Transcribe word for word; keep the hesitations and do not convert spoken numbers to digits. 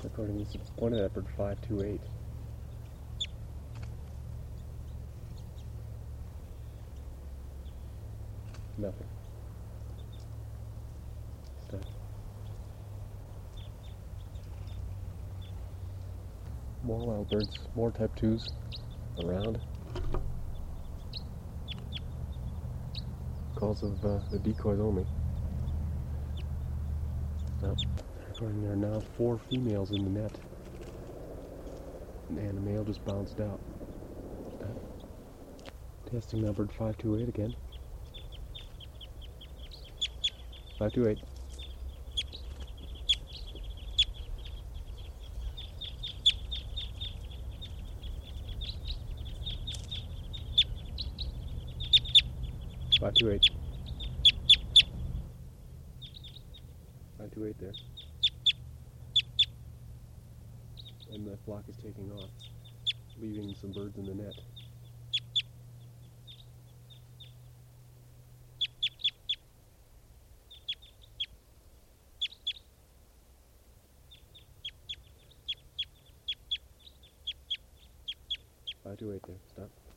According to one effort, five two eight. Nothing. Stop. More wild birds, more type twos around. Calls of uh, the decoys only. Stop. According, there are now four females in the net. And a male just bounced out. Stop. Testing number five two eight again. five two eight. five two eight. five two eight there. And the flock is taking off, leaving some birds in the net. five two eight there, stop.